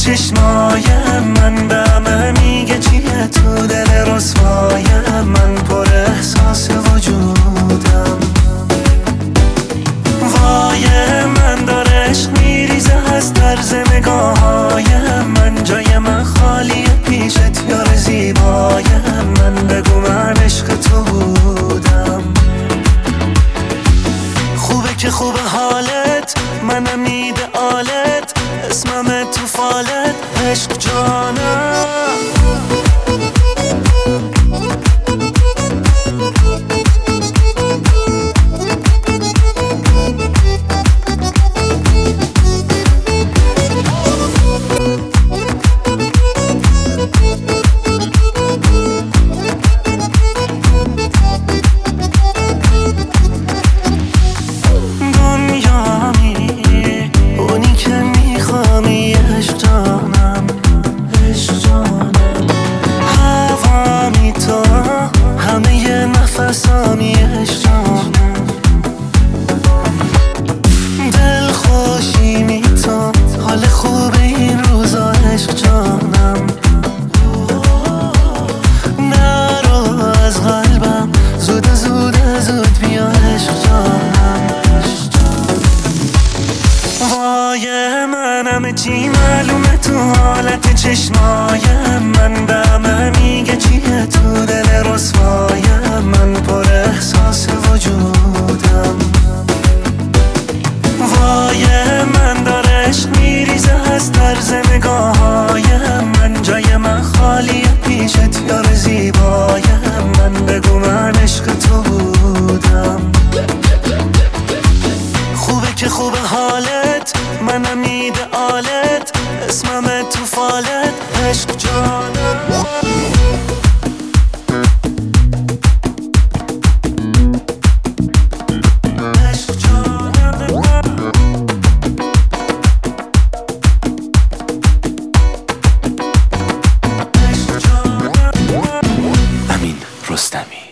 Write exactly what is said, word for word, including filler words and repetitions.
چشمایم، من به همه میگه چیه تو دل رسوایم، من پر احساس وجودم. وای من داره عشق میریزه از طرز نگاهایم، من جای من خالیه پیشت یار زیبایم، من بگو من عشق تو بودم. خوبه که خوبه حالت، منم ایدئالت، اسمم تو فالت، عشق جانم. نفسامی عشق جانم، دل خوشی میتون، حال خوب این روزا عشق جانم. نرو از قلبم، زود زود زود بیا عشق جانم. وای منم چی معلومه تو حالت چشمایم، من به همه میگه چیه تو دل رسوایم، من پر احساس وجودم. وای من داره عشق میریزه از طرز نگاهایم، من جای من خالیه پیشت یار زیبایم، من بگو من عشق تو بودم. خوبه که خوبه حالت، منم ایدئالت، اسمم تو فالت، عشق جانم. امین رستمی.